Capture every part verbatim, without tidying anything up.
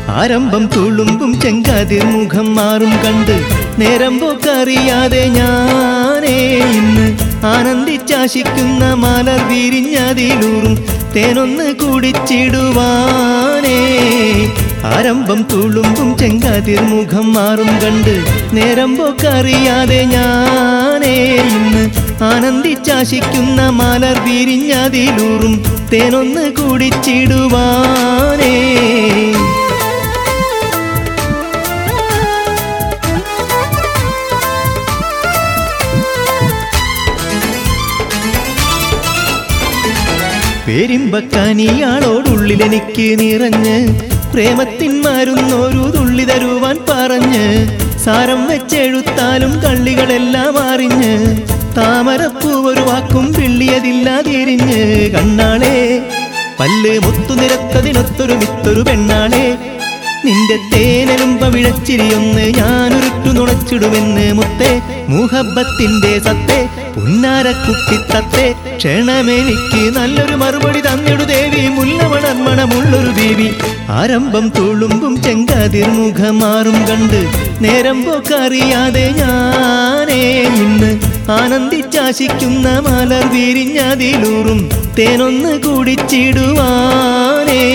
ആരംഭം തുളുമ്പും ചെങ്കാതിർ മുഖം മാറും കണ്ട് നേരം പോക്കറിയാതെ ഞാനേ ഇന്ന് ആനന്ദിച്ചാശിക്കുന്ന മലർ വിരിഞ്ഞതിലൂറും തേനൊന്ന് കുടിച്ചിടുവാനേ. ആരംഭം തുളുമ്പും ചെങ്കാതിർ മുഖം മാറും കണ്ട് നേരം പോക്കറിയാതെ ഞാനേ ഇന്ന് ആനന്ദിച്ചാശിക്കുന്ന മലർ വിരിഞ്ഞതിലൂറും തേനൊന്ന് കുടിച്ചിടുവാനേ. പേരിമ്പക്കനിയാളോടുള്ളിലെനിക്ക് നിറഞ്ഞ് പ്രേമത്തിൻ മരുന്നൊരു തുള്ളി തരുവാൻ പറഞ്ഞ് സാരം വെച്ചെഴുത്താലും കള്ളികളെല്ലാം അറിഞ്ഞ് താമരപ്പൂ ഒരു വാക്കും പിള്ളിയതില്ലാതിരിഞ്ഞ് കണ്ണാളെ പല്ല് മുത്തു നിരത്തതിനൊത്തൊരു മിത്തൊരു പെണ്ണാളെ നിന്റെ തേനലും പവിഴച്ചിരിയൊന്ന് ഞാനൊരുട്ടു നുണച്ചിടുമെന്ന് മുത്തേ മുഹബത്തിന്റെ സത്തേ പുന്നാരക്കുട്ടിത്തത്തെ ക്ഷണമെനിക്ക് നല്ലൊരു മറുപടി തന്നിടു ദേവി മുല്ലമണർമണമുള്ളൊരു ദേവി. ആരംഭം തുളുമ്പും ചെങ്കാതിർ മുഖം മാറും കണ്ട് നേരം പോക്കറിയാതെ ഞാനേ ഇന്ന് ആനന്ദിച്ചാശിക്കുന്ന മലർ വിരിഞ്ഞതിലൂറും തേനൊന്ന് കുടിച്ചിടുവാനേ.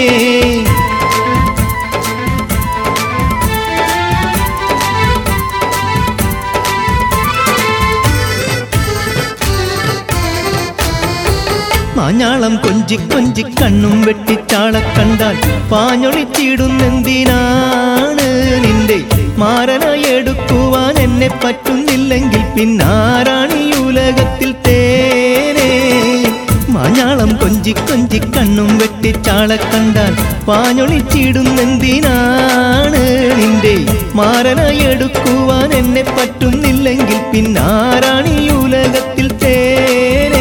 മാഞ്ഞാളം കൊഞ്ചി കൊഞ്ചി കണ്ണും വെട്ടിച്ചാള കണ്ടാൽ പാഞ്ഞൊളിച്ചിടുന്നെന്തിനാണ് നിന്റെ മാരനായി എടുക്കുവാൻ എന്നെ പറ്റുന്നില്ലെങ്കിൽ പിന്നാരാണ് ഈ ഉലകത്തിൽ തേനേ. മാഞ്ഞാളം കൊഞ്ചി കൊഞ്ചി കണ്ണും വെട്ടിച്ചാള കണ്ടാൽ പാഞ്ഞൊളിച്ചിടുന്നെന്തിനാണ് നിന്റെ മാരനായി എടുക്കുവാൻ എന്നെ പറ്റുന്നില്ലെങ്കിൽ പിന്നാരാണ് ഈ ഉലകത്തിൽ തേനേ.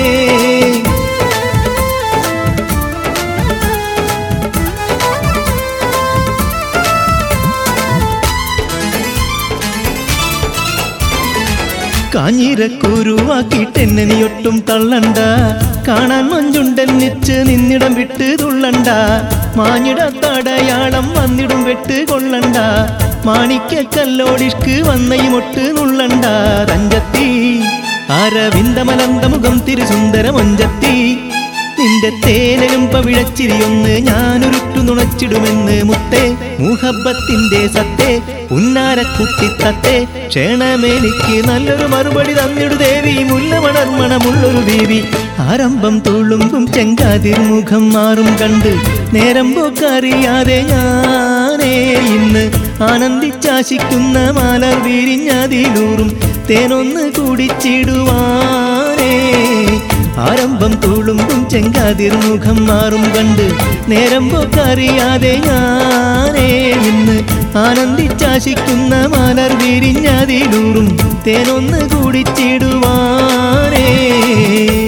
കാഞ്ഞിരക്കുരുവാക്കിട്ടെന്നെ നീയൊട്ടും തള്ളണ്ട കാണാൻ മഞ്ചുണ്ടെന്നിച്ച് നിന്നിടം വിട്ട് തുള്ളണ്ട മാഞ്ഞിടത്തടയാളം വന്നിടും വെട്ട് കൊള്ളണ്ട മാണിക്കല്ലോടിഷ്ക്ക് വന്നയുമൊട്ട് നുള്ളണ്ട തഞ്ചത്തി അരവിന്ദമലന്ത മുഖം തിരുസുന്ദര മൊഞ്ചത്തി നിന്റെ തേനലും പവിഴച്ചിരിയൊന്ന് ഞാനൊരുട്ടു നുണച്ചിടുമെന്ന് മുത്തേ മുഹബത്തിന്റെ സത്തേ പുന്നാരക്കുട്ടിത്തത്തെ ക്ഷണമെനിക്ക് നല്ലൊരു മറുപടി തന്നിടു ദേവി മുല്ലമണർമണമുള്ളൊരു ദേവി. ആരംഭം തുളുമ്പും ചെങ്കാതിർ മുഖം മാറും കണ്ട് നേരം പോക്കറിയാതെ ഞാനേ ഇന്ന് ആനന്ദിച്ചാശിക്കുന്ന മലർ വിരിഞ്ഞതിലൂറും തേനൊന്ന് കുടിച്ചിടുവാനേ. ആരംഭം തുളുമ്പും ചെങ്കാതിർ മുഖം മാറും കണ്ട് നേരം പോക്കറിയാതെ ഞാനേ ഇന്ന് ആനന്ദിച്ചാശിക്കുന്ന മലർ വിരിഞ്ഞതിലൂറും തേനൊന്ന് കുടിച്ചിടുവാനേ.